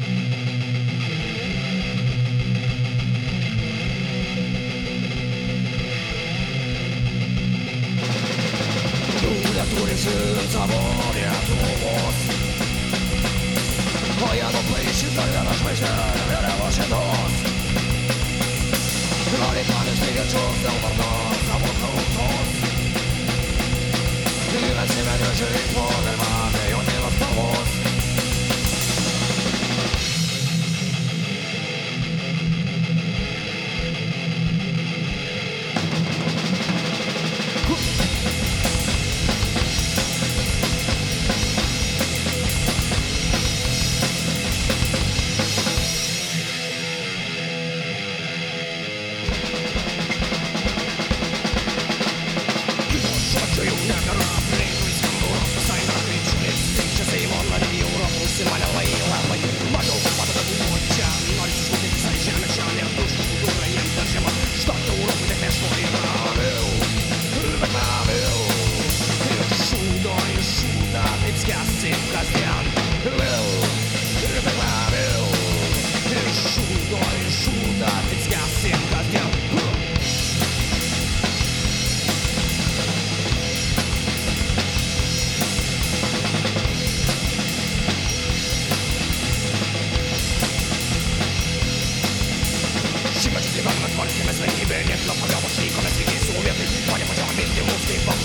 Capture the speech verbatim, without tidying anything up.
Turin savo Lietuvos. O jie nupaišys dar vieną žvaigždę vėliavos šėdos. Radikalis teigiančios dėl vardos savo tautos. Gyvensime nežiūrėkimo, galima abejoti nuo spalvos. Valkime sveikybė, niek nuo pagalbos vyko, mes lygiai su vietai, mane pačiam minti mūsų kaip